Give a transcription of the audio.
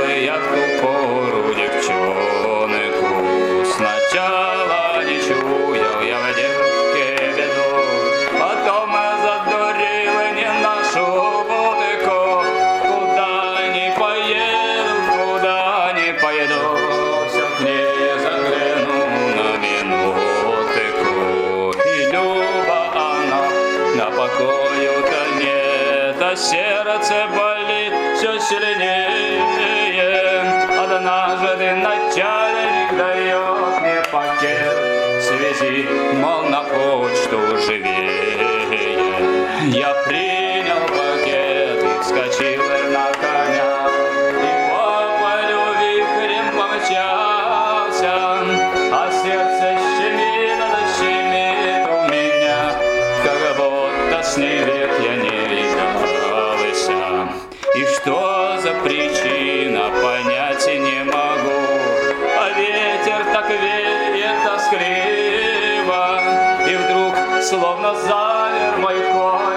коли я в ту пору дівчонку сначала не чуял я в девке беду, потом задурила не нашу водку, куда не поеду, все к ней загляну на минутку, и Люба она на покою-то нет, а сердце болит все сильнее. Однажды начальник дает мне пакет связи, мол, на почту живее. Я принял пакет и вскочил на коня, и по полю вихрем помчался, а сердце щемит у меня, как будто с ней век я не видался. И что за причина, понять не могу, а ветер так веет тоскливо, и вдруг словно замер мой конь.